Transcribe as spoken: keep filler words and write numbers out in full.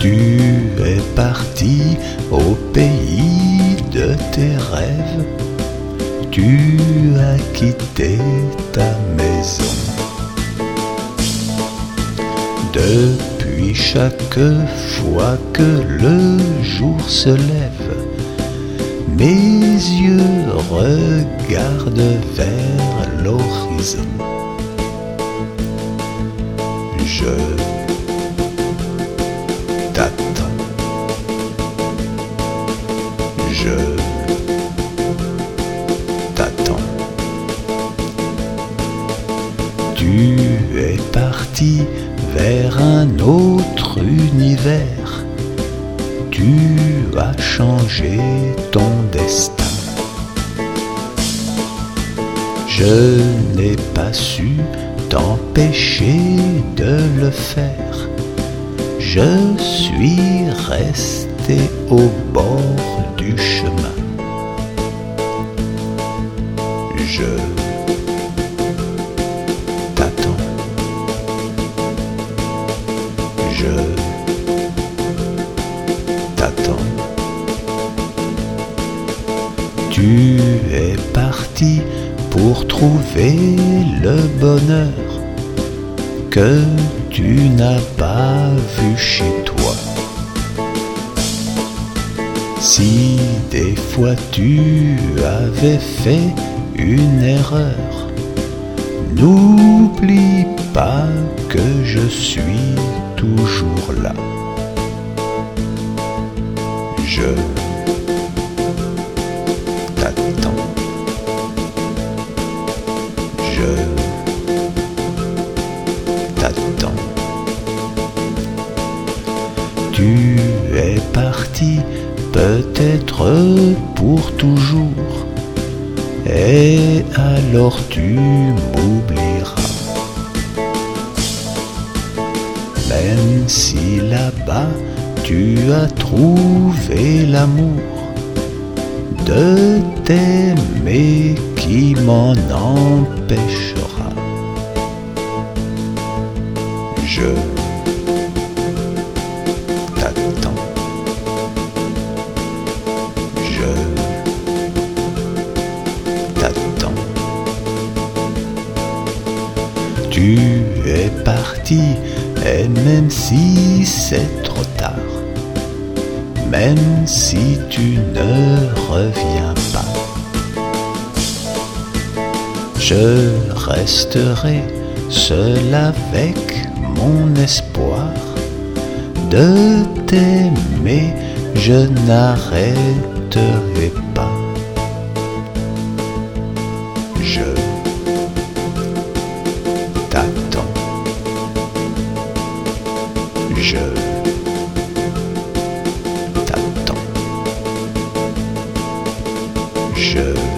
Tu es parti au pays de tes rêves, tu as quitté ta maison. Depuis chaque fois que le jour se lève, mes yeux regardent vers l'horizon. Je t'attends, je t'attends. Tu es parti vers un autre univers, tu as changé ton destin. Je n'ai pas su t'empêcher de le faire, je suis resté au bord du chemin. Je t'attends, je t'attends. Tu es parti pour trouver le bonheur que tu n'as pas vu chez toi. Si des fois tu avais fait une erreur, n'oublie pas que je suis toujours là. Je t'attends, je t'attends. Tu es parti peut-être pour toujours, et alors tu m'oublieras. Même si là-bas tu as trouvé l'amour de t'aimer, qui m'en empêchera? Je t'attends, je t'attends. Tu es parti, et même si c'est trop tard, même si tu ne reviens pas, je resterai seul avec mon espoir de t'aimer, je n'arrêterai pas. Je t'attends, je t'attends, je